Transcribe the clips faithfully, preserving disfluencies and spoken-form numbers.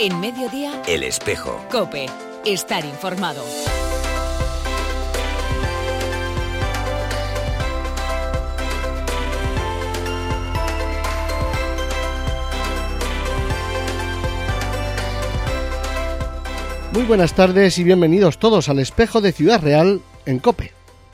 En Mediodía, El Espejo. COPE. Estar informado. Muy buenas tardes y bienvenidos todos al Espejo de Ciudad Real en COPE.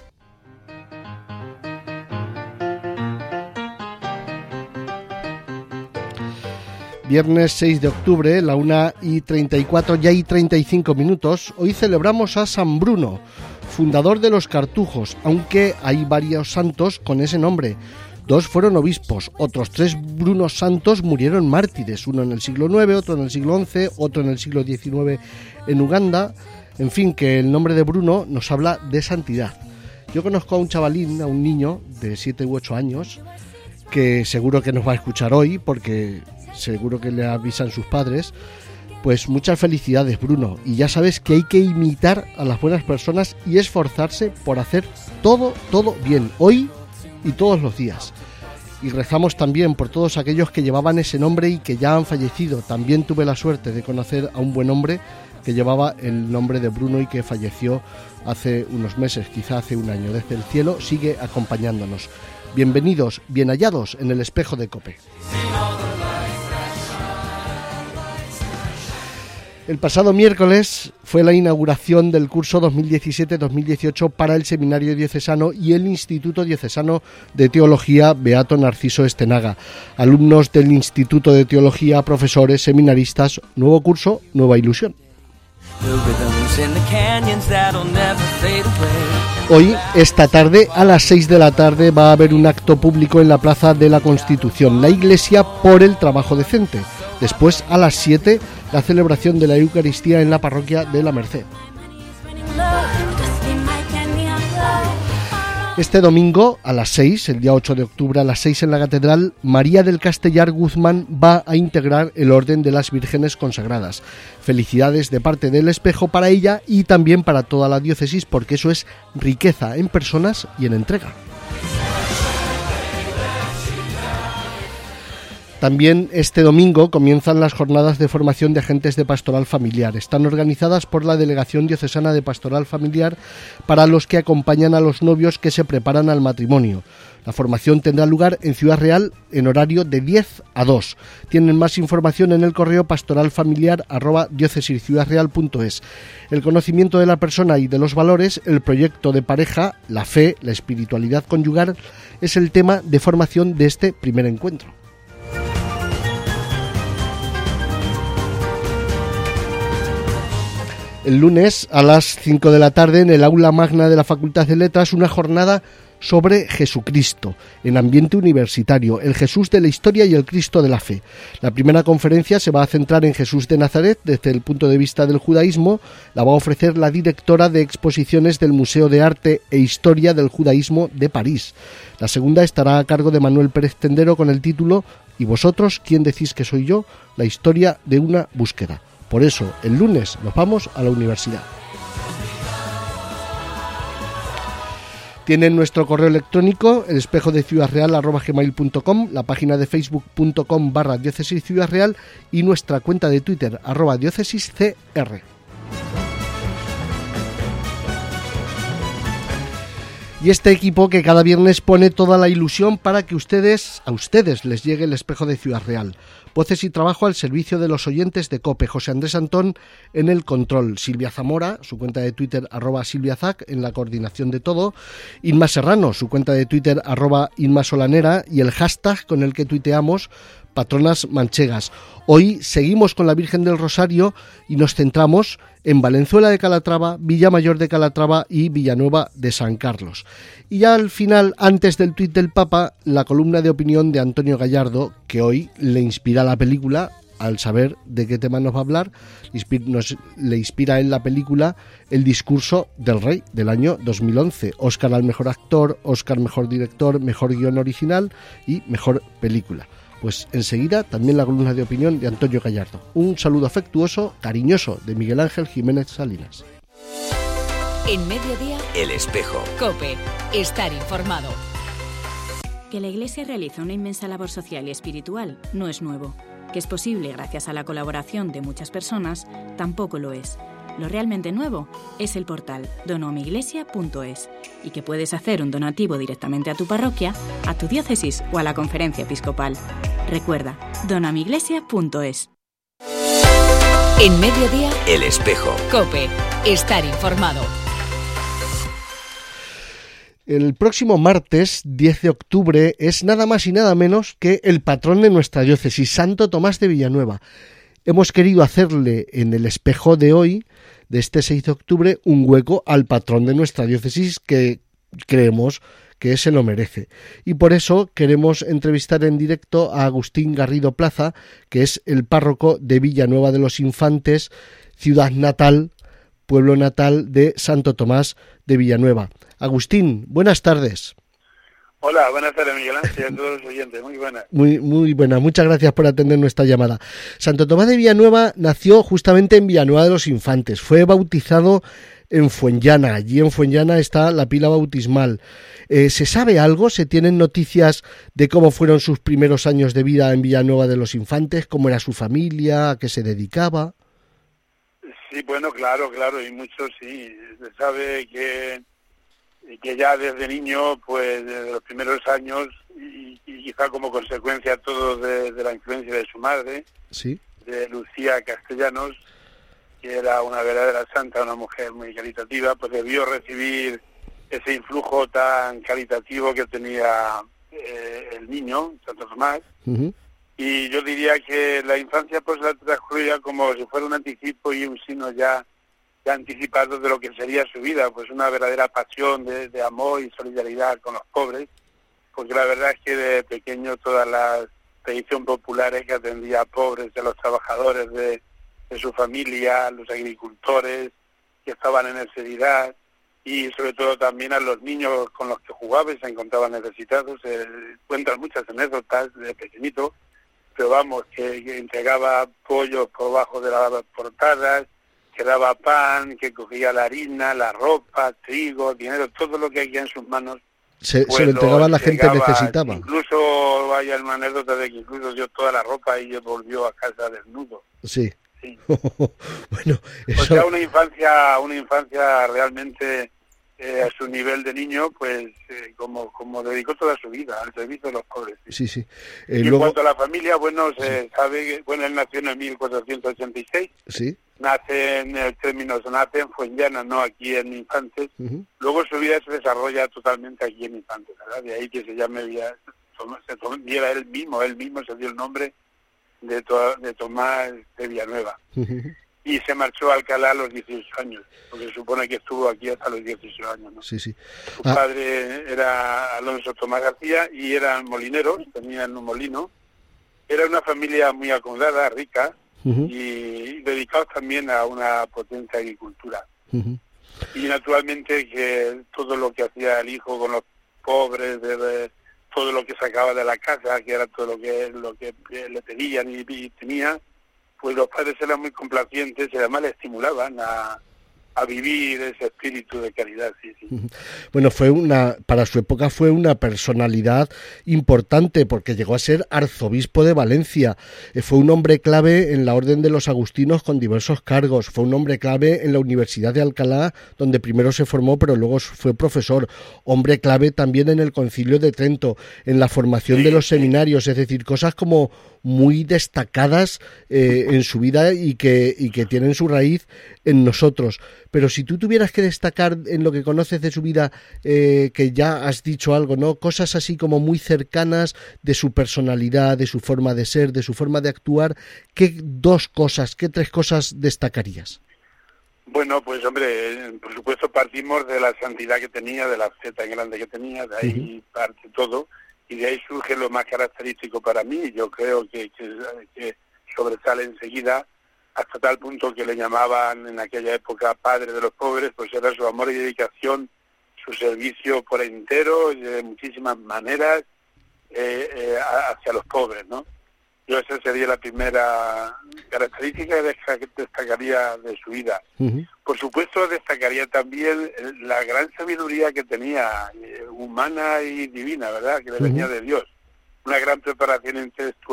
Viernes seis de octubre, la una y treinta y cuatro, ya hay treinta y cinco minutos. Hoy celebramos a San Bruno, fundador de los Cartujos, aunque hay varios santos con ese nombre. Dos fueron obispos, otros tres Brunos santos murieron mártires, uno en el siglo nueve, otro en el siglo once, otro en el siglo diecinueve en Uganda. En fin, que el nombre de Bruno nos habla de santidad. Yo conozco a un chavalín, a un niño de siete u ocho años, que seguro que nos va a escuchar hoy, porque seguro que le avisan sus padres. Pues muchas felicidades, Bruno, y ya sabes que hay que imitar a las buenas personas y esforzarse por hacer todo, todo bien, hoy y todos los días. Y rezamos también por todos aquellos que llevaban ese nombre y que ya han fallecido. También tuve la suerte de conocer a un buen hombre que llevaba el nombre de Bruno y que falleció hace unos meses, quizá hace un año. Desde el cielo sigue acompañándonos. Bienvenidos, bien hallados en el Espejo de COPE. El pasado miércoles fue la inauguración del curso dos mil diecisiete dos mil dieciocho para el Seminario Diocesano y el Instituto Diocesano de Teología Beato Narciso Estenaga. Alumnos del Instituto de Teología, profesores, seminaristas, nuevo curso, nueva ilusión. Hoy, esta tarde, a las seis de la tarde, va a haber un acto público en la Plaza de la Constitución, la Iglesia por el trabajo decente. Después, a las siete, la celebración de la Eucaristía en la parroquia de la Merced. Este domingo, a las seis, el día ocho de octubre, a las seis en la Catedral, María del Castellar Guzmán va a integrar el Orden de las Vírgenes Consagradas. Felicidades de parte del Espejo para ella y también para toda la diócesis, porque eso es riqueza en personas y en entrega. También este domingo comienzan las jornadas de formación de agentes de pastoral familiar. Están organizadas por la Delegación Diocesana de Pastoral Familiar para los que acompañan a los novios que se preparan al matrimonio. La formación tendrá lugar en Ciudad Real en horario de diez a dos. Tienen más información en el correo pastoralfamiliar arroba diocesisciudadreal punto es. El conocimiento de la persona y de los valores, el proyecto de pareja, la fe, la espiritualidad conyugal, es el tema de formación de este primer encuentro. El lunes a las cinco de la tarde en el aula magna de la Facultad de Letras una jornada sobre Jesucristo en ambiente universitario, el Jesús de la historia y el Cristo de la fe. La primera conferencia se va a centrar en Jesús de Nazaret desde el punto de vista del judaísmo. La va a ofrecer la directora de exposiciones del Museo de Arte e Historia del Judaísmo de París. La segunda estará a cargo de Manuel Pérez Tendero con el título ¿Y vosotros quién decís que soy yo? La historia de una búsqueda. Por eso, el lunes nos vamos a la universidad. Tienen nuestro correo electrónico, el espejo de ciudad real arroba gmail punto com, la página de facebook punto com barra diócesis ciudad real y nuestra cuenta de Twitter, arroba diócesis cr. Y este equipo que cada viernes pone toda la ilusión para que ustedes, a ustedes les llegue el Espejo de Ciudad Real. Voces y trabajo al servicio de los oyentes de COPE. José Andrés Antón en el control. Silvia Zamora, su cuenta de Twitter, arroba silviazac, en la coordinación de todo. Inma Serrano, su cuenta de Twitter, arroba Inma Solanera, y el hashtag con el que tuiteamos, Patronas Manchegas. Hoy seguimos con la Virgen del Rosario y nos centramos en Valenzuela de Calatrava, Villamayor de Calatrava y Villanueva de San Carlos. Y ya al final, antes del tuit del Papa, la columna de opinión de Antonio Gallardo, que hoy le inspira la película, al saber de qué tema nos va a hablar, nos, le inspira en la película El discurso del rey del año dos mil once. Óscar al mejor actor, Óscar mejor director, mejor guión original y mejor película. Pues enseguida también la columna de opinión de Antonio Gallardo. Un saludo afectuoso, cariñoso de Miguel Ángel Jiménez Salinas. En Mediodía, El Espejo. COPE. Estar informado. Que la Iglesia realiza una inmensa labor social y espiritual no es nuevo. que es posible gracias a la colaboración de muchas personas, tampoco lo es. Lo realmente nuevo es el portal donomiglesia punto es y que puedes hacer un donativo directamente a tu parroquia, a tu diócesis o a la conferencia episcopal. Recuerda, donomiglesia punto es. En Mediodía, El Espejo. COPE. Estar informado. El próximo martes, diez de octubre, es nada más y nada menos que el patrón de nuestra diócesis, Santo Tomás de Villanueva. Hemos querido hacerle en el espejo de hoy, de este seis de octubre, un hueco al patrón de nuestra diócesis que creemos que se lo merece. Y por eso queremos entrevistar en directo a Agustín Garrido Plaza, que es el párroco de Villanueva de los Infantes, ciudad natal, pueblo natal de Santo Tomás de Villanueva. Agustín, buenas tardes. Hola, buenas tardes, Miguel Ángel, a todos los oyentes, muy buenas. Muy, muy buena, muchas gracias por atender nuestra llamada. Santo Tomás de Villanueva nació justamente en Villanueva de los Infantes, fue bautizado en Fuenllana, allí en Fuenllana está la pila bautismal. Eh, ¿Se sabe algo? ¿Se tienen noticias de cómo fueron sus primeros años de vida en Villanueva de los Infantes? ¿Cómo era su familia? ¿A qué se dedicaba? Sí, bueno, claro, claro, y mucho sí. Se sabe que... que ya desde niño, pues desde los primeros años, y, y quizá como consecuencia todo de, de la influencia de su madre, sí, de Lucía Castellanos, que era una verdadera santa, una mujer muy caritativa, pues debió recibir ese influjo tan caritativo que tenía eh, el niño, Santo Tomás, uh-huh. Y yo diría que la infancia pues la transcurría como si fuera un anticipo y un signo ya anticipado de lo que sería su vida, pues una verdadera pasión de, de amor y solidaridad con los pobres, porque la verdad es que de pequeño todas las tradiciones populares que atendía a pobres, a los trabajadores de, de su familia, los agricultores que estaban en necesidad y sobre todo también a los niños con los que jugaba y se encontraban necesitados. Se cuentan muchas anécdotas de pequeñito, pero vamos, que, que entregaba pollos por bajo de las portadas, que daba pan, que cogía la harina, la ropa, trigo, dinero, todo lo que había en sus manos. Se, pues se lo entregaba a la gente necesitada. Incluso hay una anécdota de que incluso dio toda la ropa y volvió a casa desnudo. Sí. Sí. Bueno, eso... O sea, una infancia, una infancia realmente eh, a su nivel de niño, pues eh, como como dedicó toda su vida al servicio de los pobres. Sí, sí. sí. Eh, y luego... En cuanto a la familia, bueno, se sí. sabe que, bueno, él nació en mil cuatrocientos ochenta y seis. Sí. Nace en el término, nace en Fuenllana, no aquí en Infantes. Uh-huh. Luego su vida se desarrolla totalmente aquí en Infantes, ¿verdad? De ahí que se llame, se diera él mismo, él mismo se dio el nombre de, to, de Tomás de Villanueva. Uh-huh. Y se marchó a Alcalá a los dieciocho años, porque se supone que estuvo aquí hasta los dieciocho años, ¿no? Sí, sí. Su ah. padre era Alonso Tomás García y eran molineros, tenían un molino. Era una familia muy acomodada, rica, Uh-huh. y dedicados también a una potente agricultura. Uh-huh. Y naturalmente que todo lo que hacía el hijo con los pobres, de, de, todo lo que sacaba de la casa, que era todo lo que lo que le pedían y, y tenía, pues los padres eran muy complacientes y además le estimulaban a a vivir ese espíritu de caridad, sí, sí. Bueno, fue una, para su época fue una personalidad importante porque llegó a ser arzobispo de Valencia, eh, fue un hombre clave en la Orden de los Agustinos con diversos cargos, fue un hombre clave en la Universidad de Alcalá, donde primero se formó, pero luego fue profesor, hombre clave también en el Concilio de Trento, en la formación sí, de los sí. seminarios, es decir, cosas como muy destacadas eh, en su vida y que, y que tienen su raíz en nosotros. Pero si tú tuvieras que destacar en lo que conoces de su vida, eh, que ya has dicho algo, ¿no? Cosas así como muy cercanas de su personalidad, de su forma de ser, de su forma de actuar, ¿qué dos cosas, qué tres cosas destacarías? Bueno, pues hombre, por supuesto partimos de la santidad que tenía, de la fe tan grande que tenía, de ahí uh-huh. parte todo. Y de ahí surge lo más característico para mí, yo creo que, que, que sobresale enseguida, hasta tal punto que le llamaban en aquella época padre de los pobres, pues era su amor y dedicación, su servicio por entero, de muchísimas maneras, eh, eh, hacia los pobres, ¿no? Yo esa sería la primera característica que destacaría de su vida. Uh-huh. Por supuesto, destacaría también la gran sabiduría que tenía, eh, humana y divina, ¿verdad?, que le venía uh-huh. de Dios. Una gran preparación intelectual porque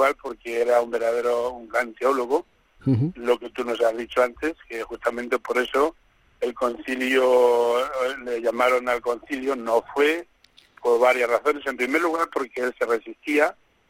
que era un verdadero, un gran teólogo, uh-huh. Lo que tú nos has dicho antes, que justamente por eso el concilio, le llamaron al concilio, no fue, por varias razones. En primer lugar, porque él se resistía,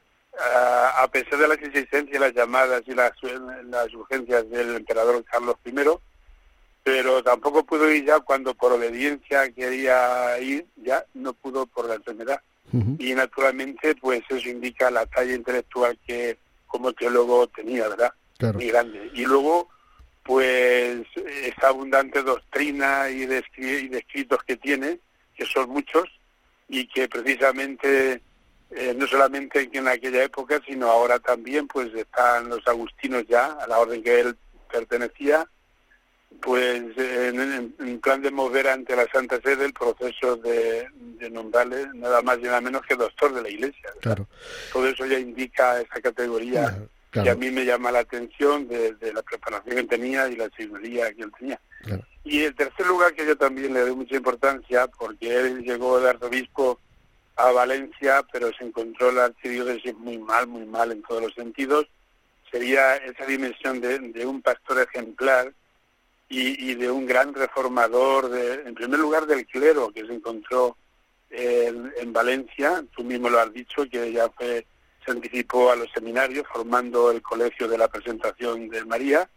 a, a pesar de las insistencias, las llamadas y las, las urgencias del emperador Carlos primero, pero tampoco pudo ir ya cuando por obediencia quería ir, ya no pudo por la enfermedad. Uh-huh. Y naturalmente, pues eso indica la talla intelectual que como teólogo tenía, ¿verdad? Claro. Muy grande. Y luego, pues, esa abundante doctrina y de, y de escritos que tiene, que son muchos, y que precisamente, eh, no solamente en aquella época, sino ahora también, pues están los agustinos ya, a la orden que él pertenecía, pues en, en, en plan de mover ante la Santa Sede el proceso de, de nombrarle nada más y nada menos que doctor de la Iglesia. Claro. Todo eso ya indica esa categoría, claro, claro. Que a mí me llama la atención de, de la preparación que tenía y la señoría que él tenía. Claro. Y el tercer lugar que yo también le doy mucha importancia, porque él llegó de arzobispo a Valencia, pero se encontró la archidiócesis muy mal, muy mal en todos los sentidos, sería esa dimensión de, de un pastor ejemplar, Y, y de un gran reformador, de, en primer lugar del clero, que se encontró en, en Valencia. Tú mismo lo has dicho, que ya fue, se anticipó a los seminarios, formando el Colegio de la Presentación de María.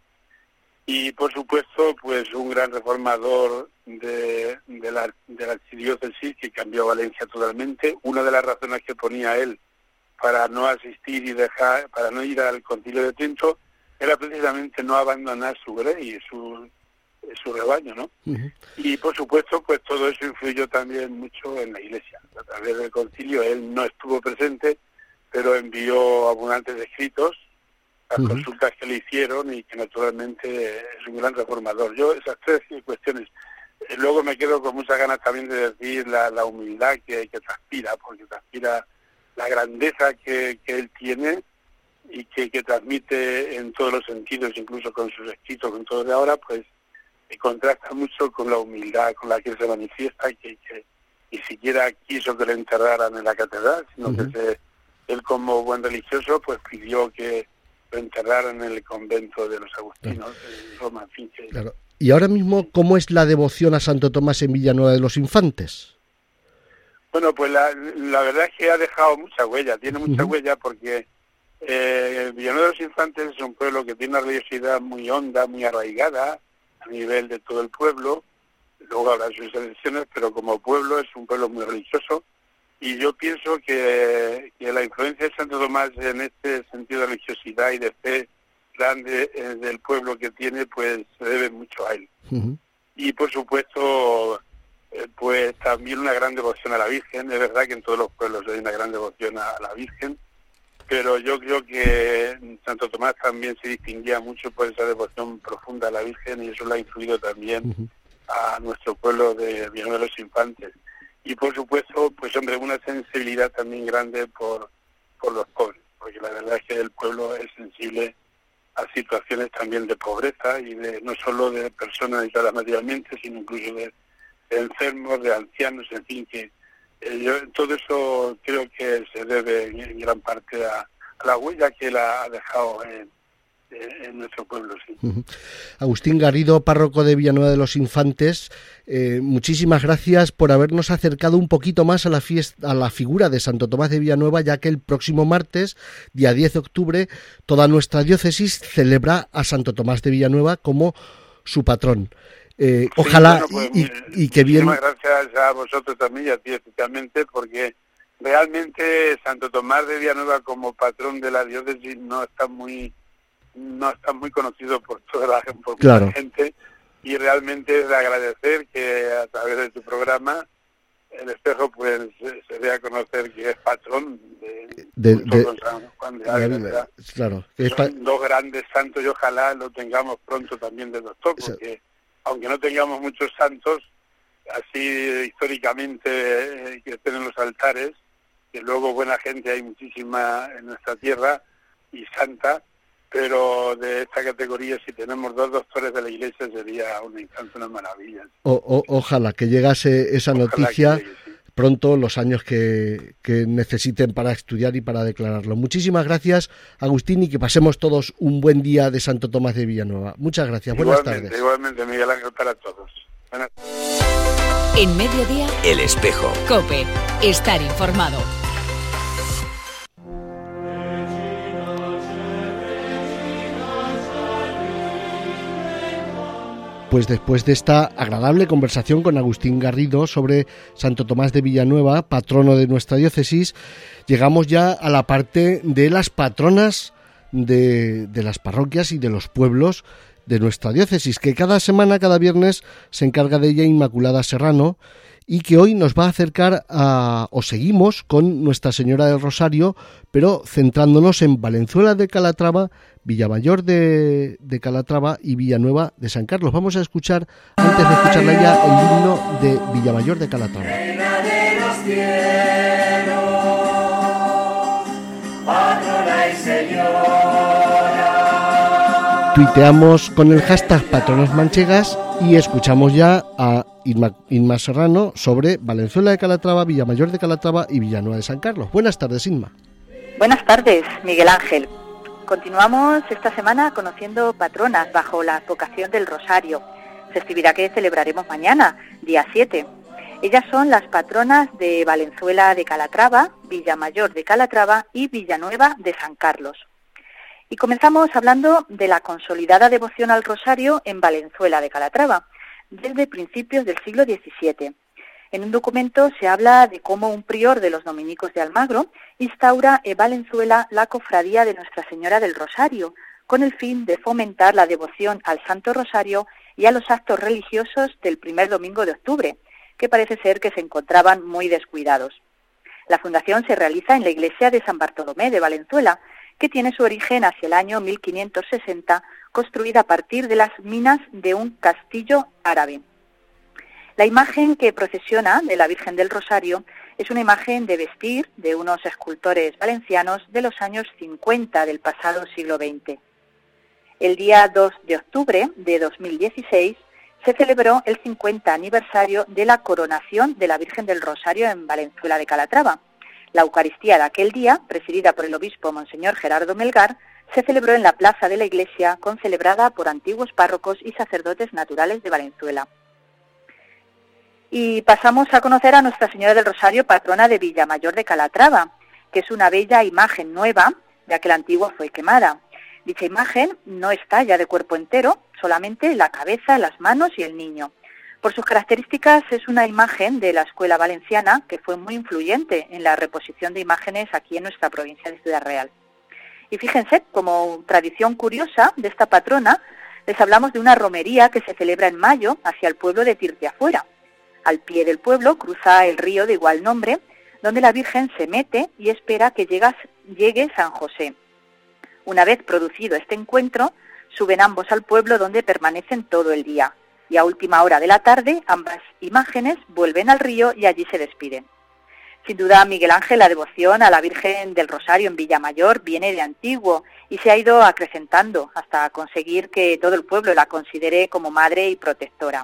Y, por supuesto, pues un gran reformador de, de, la, de la archidiócesis, que cambió Valencia totalmente. Una de las razones que ponía él para no asistir y dejar, para no ir al Concilio de Trento, era precisamente no abandonar su grey, su su rebaño, ¿no? Uh-huh. Y por supuesto, pues todo eso influyó también mucho en la Iglesia. A través del concilio él no estuvo presente, pero envió abundantes escritos, las uh-huh. consultas que le hicieron, y que naturalmente es un gran reformador. Yo esas tres cuestiones. Eh, luego me quedo con muchas ganas también de decir la, la humildad que, que transpira, porque transpira la grandeza que, que él tiene y que, que transmite en todos los sentidos, incluso con sus escritos, con todo de ahora, pues y contrasta mucho con la humildad con la que se manifiesta, y que, que ni siquiera quiso que le enterraran en la catedral, sino uh-huh. que se, él como buen religioso pues pidió que lo enterraran en el convento de los agustinos, claro. En Roma, en fin. Que... Claro. Y ahora mismo, ¿cómo es la devoción a Santo Tomás en Villanueva de los Infantes? Bueno, pues la, la verdad es que ha dejado mucha huella, tiene mucha uh-huh. huella, porque eh, Villanueva de los Infantes es un pueblo que tiene una religiosidad muy honda, muy arraigada, a nivel de todo el pueblo. Luego habrá sus elecciones, pero como pueblo es un pueblo muy religioso, y yo pienso que, que la influencia de Santo Tomás en este sentido de religiosidad y de fe grande eh, del pueblo que tiene, pues se debe mucho a él. Uh-huh. Y por supuesto, eh, pues también una gran devoción a la Virgen. Es verdad que en todos los pueblos hay una gran devoción a, a la Virgen, pero yo creo que Santo Tomás también se distinguía mucho por esa devoción profunda a la Virgen, y eso lo ha influido también uh-huh. a nuestro pueblo de Villanueva de los Infantes. Y por supuesto, pues hombre, una sensibilidad también grande por, por los pobres, porque la verdad es que el pueblo es sensible a situaciones también de pobreza, y de no solo de personas necesitadas materialmente, sino incluso de, de enfermos, de ancianos, en fin, que Eh, yo, todo eso creo que se debe en gran parte a, a la huella que él ha dejado en, en nuestro pueblo. Sí. Uh-huh. Agustín Garrido, párroco de Villanueva de los Infantes, eh, muchísimas gracias por habernos acercado un poquito más a la fiesta, a la figura de Santo Tomás de Villanueva, ya que el próximo martes, día diez de octubre, toda nuestra diócesis celebra a Santo Tomás de Villanueva como su patrón. Eh, sí, ojalá bueno, pues, y, y que bien. Muchísimas gracias a vosotros también, y a ti especialmente, porque realmente Santo Tomás de Villanueva como patrón de la diócesis no está muy no está muy conocido por toda la, por claro. mucha gente, y realmente es de agradecer que a través de tu programa El Espejo pues se dé a conocer que es patrón de, de, de con San Juan de Ávila. Claro, son pa- dos grandes santos, y ojalá lo tengamos pronto también de doctor, porque aunque no tengamos muchos santos, así históricamente eh, que estén en los altares, que luego buena gente hay muchísima en nuestra tierra, y santa, pero de esta categoría, si tenemos dos doctores de la Iglesia, sería una instancia, una maravilla. O, o, ojalá que llegase esa ojalá noticia, llegue, sí. pronto los años que, que necesiten para estudiar y para declararlo. Muchísimas gracias, Agustín, y que pasemos todos un buen día de Santo Tomás de Villanueva. Muchas gracias, buenas igualmente, tardes. Igualmente, Miguel Ángel, para todos. Buenas. En Mediodía, El Espejo. COPE, estar informado. Pues después de esta agradable conversación con Agustín Garrido sobre Santo Tomás de Villanueva, patrono de nuestra diócesis, llegamos ya a la parte de las patronas de, de las parroquias y de los pueblos de nuestra diócesis, que cada semana, cada viernes, se encarga de ella Inmaculada Serrano, y que hoy nos va a acercar a, o seguimos con Nuestra Señora del Rosario, pero centrándonos en Valenzuela de Calatrava, Villamayor de, de Calatrava y Villanueva de San Carlos. Vamos a escuchar, antes de escucharla ya, el himno de Villamayor de Calatrava. Reina de los cielos, patrona y señora. Tuiteamos con el hashtag Patronas Manchegas y escuchamos ya a Inma, Inma Serrano sobre Valenzuela de Calatrava, Villamayor de Calatrava y Villanueva de San Carlos. Buenas tardes, Inma. Buenas tardes, Miguel Ángel. Continuamos esta semana conociendo patronas bajo la advocación del Rosario, festividad que celebraremos mañana, día siete. Ellas son las patronas de Valenzuela de Calatrava, Villamayor de Calatrava y Villanueva de San Carlos. Y comenzamos hablando de la consolidada devoción al Rosario en Valenzuela de Calatrava, desde principios del siglo diecisiete. En un documento se habla de cómo un prior de los dominicos de Almagro instaura en Valenzuela la cofradía de Nuestra Señora del Rosario, con el fin de fomentar la devoción al Santo Rosario y a los actos religiosos del primer domingo de octubre, que parece ser que se encontraban muy descuidados. La fundación se realiza en la iglesia de San Bartolomé de Valenzuela, que tiene su origen hacia el año mil quinientos sesenta, construida a partir de las minas de un castillo árabe. La imagen que procesiona de la Virgen del Rosario es una imagen de vestir de unos escultores valencianos de los años cincuenta del pasado siglo veinte. El día dos de octubre de dos mil dieciséis se celebró el cincuenta aniversario de la coronación de la Virgen del Rosario en Valenzuela de Calatrava. La Eucaristía de aquel día, presidida por el obispo Monseñor Gerardo Melgar, se celebró en la plaza de la iglesia, concelebrada por antiguos párrocos y sacerdotes naturales de Valenzuela. Y pasamos a conocer a Nuestra Señora del Rosario, patrona de Villamayor de Calatrava, que es una bella imagen nueva, ya que la antigua fue quemada. Dicha imagen no está ya de cuerpo entero, solamente la cabeza, las manos y el niño. Por sus características es una imagen de la escuela valenciana que fue muy influyente en la reposición de imágenes aquí en nuestra provincia de Ciudad Real. Y fíjense, como tradición curiosa de esta patrona, les hablamos de una romería que se celebra en mayo hacia el pueblo de Tirteafuera. Al pie del pueblo cruza el río de igual nombre, donde la Virgen se mete y espera que llegue, llegue San José. Una vez producido este encuentro, suben ambos al pueblo donde permanecen todo el día, y a última hora de la tarde ambas imágenes vuelven al río y allí se despiden. Sin duda, Miguel Ángel, la devoción a la Virgen del Rosario en Villamayor viene de antiguo y se ha ido acrecentando hasta conseguir que todo el pueblo la considere como madre y protectora.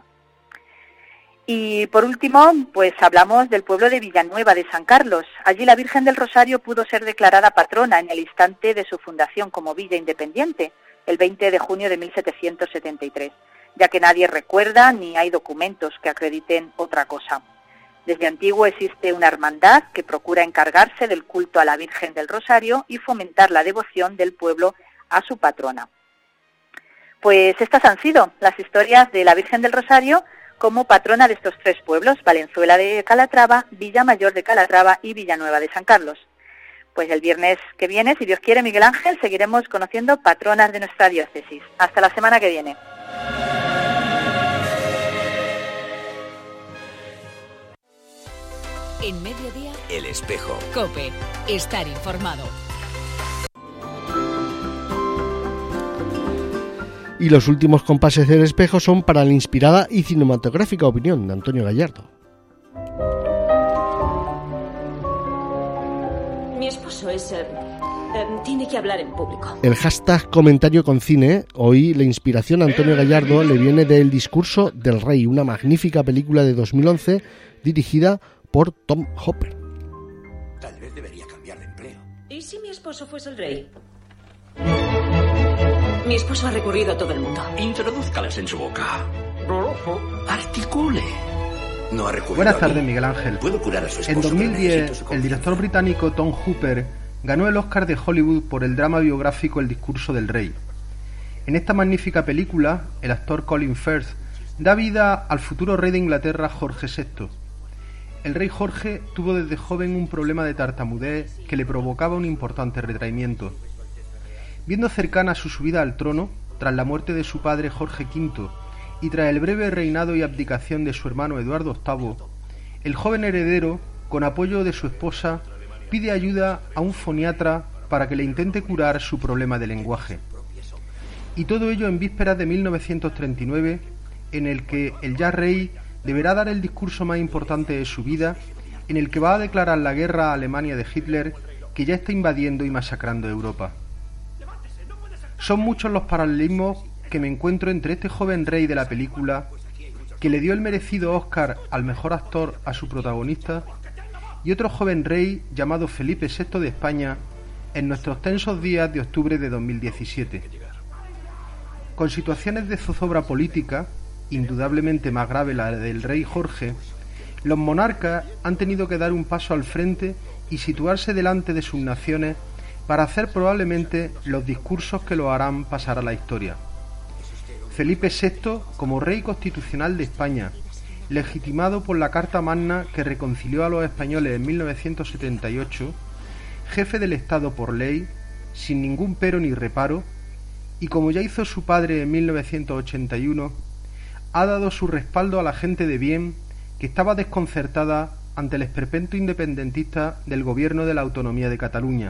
Y por último, pues hablamos del pueblo de Villanueva de San Carlos. Allí la Virgen del Rosario pudo ser declarada patrona en el instante de su fundación como villa independiente, el veinte de junio de mil setecientos setenta y tres, ya que nadie recuerda ni hay documentos que acrediten otra cosa. Desde antiguo existe una hermandad que procura encargarse del culto a la Virgen del Rosario y fomentar la devoción del pueblo a su patrona. Pues estas han sido las historias de la Virgen del Rosario como patrona de estos tres pueblos, Valenzuela de Calatrava, Villamayor de Calatrava y Villanueva de San Carlos. Pues el viernes que viene, si Dios quiere, Miguel Ángel, seguiremos conociendo patronas de nuestra diócesis. Hasta la semana que viene. En Mediodía, El Espejo. COPE, estar informado. Y los últimos compases del Espejo son para la inspirada y cinematográfica opinión de Antonio Gallardo. Mi esposo es... Eh, eh, tiene que hablar en público. El hashtag comentario con cine, hoy la inspiración a Antonio Gallardo le viene del Discurso del Rey, una magnífica película de dos mil once dirigida por por Tom Hopper. Tal vez debería cambiar de empleo. ¿Y si mi esposo fuese el rey? Mi esposo ha recurrido a todo el mundo. Introdúzcalas en su boca. Articule. No ha recurrido. Buenas a tardes, mí. Miguel Ángel. Puedo curar a su esposo. En dos mil pero diez, necesito su el confianza. director británico Tom Hooper ganó el Oscar de Hollywood por el drama biográfico El discurso del rey. En esta magnífica película, el actor Colin Firth da vida al futuro rey de Inglaterra, Jorge sexto. El rey Jorge tuvo desde joven un problema de tartamudez que le provocaba un importante retraimiento. Viendo cercana su subida al trono, tras la muerte de su padre Jorge quinto y tras el breve reinado y abdicación de su hermano Eduardo octavo, el joven heredero, con apoyo de su esposa, pide ayuda a un foniatra para que le intente curar su problema de lenguaje. Y todo ello en vísperas de mil novecientos treinta y nueve, en el que el ya rey deberá dar el discurso más importante de su vida, en el que va a declarar la guerra a Alemania de Hitler, que ya está invadiendo y masacrando Europa. Son muchos los paralelismos que me encuentro entre este joven rey de la película, que le dio el merecido Oscar al mejor actor a su protagonista, y otro joven rey llamado Felipe sexto de España, en nuestros tensos días de octubre de dos mil diecisiete. Con situaciones de zozobra política, indudablemente más grave la del rey Jorge, los monarcas han tenido que dar un paso al frente y situarse delante de sus naciones para hacer probablemente los discursos que lo harán pasar a la historia. Felipe sexto, como rey constitucional de España, legitimado por la Carta Magna que reconcilió a los españoles en mil novecientos setenta y ocho, jefe del Estado por ley, sin ningún pero ni reparo, y como ya hizo su padre en mil novecientos ochenta y uno, ha dado su respaldo a la gente de bien que estaba desconcertada ante el esperpento independentista del gobierno de la autonomía de Cataluña.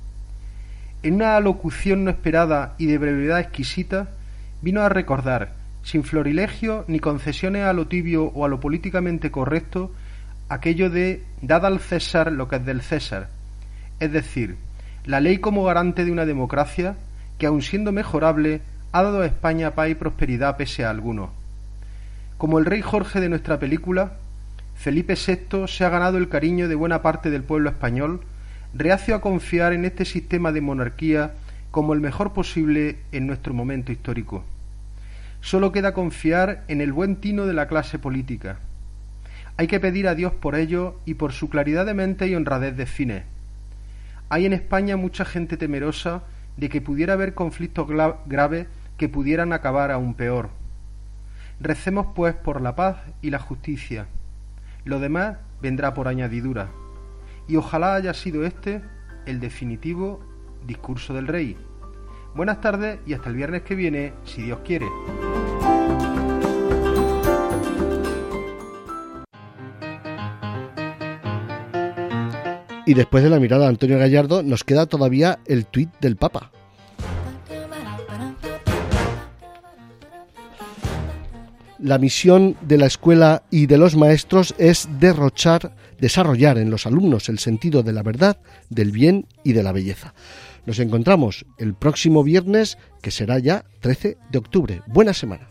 En una alocución no esperada y de brevedad exquisita, vino a recordar, sin florilegio ni concesiones a lo tibio o a lo políticamente correcto, aquello de «dad al César lo que es del César», es decir, la ley como garante de una democracia que, aun siendo mejorable, ha dado a España paz y prosperidad pese a algunos. Como el rey Jorge de nuestra película, Felipe sexto se ha ganado el cariño de buena parte del pueblo español, reacio a confiar en este sistema de monarquía como el mejor posible en nuestro momento histórico. Solo queda confiar en el buen tino de la clase política. Hay que pedir a Dios por ello y por su claridad de mente y honradez de fines. Hay en España mucha gente temerosa de que pudiera haber conflictos gra- graves que pudieran acabar aún peor. Recemos pues por la paz y la justicia. Lo demás vendrá por añadidura. Y ojalá haya sido este el definitivo discurso del rey. Buenas tardes y hasta el viernes que viene, si Dios quiere. Y después de la mirada de Antonio Gallardo, nos queda todavía el tuit del Papa. La misión de la escuela y de los maestros es derrochar, desarrollar en los alumnos el sentido de la verdad, del bien y de la belleza. Nos encontramos el próximo viernes, que será ya trece de octubre. Buena semana.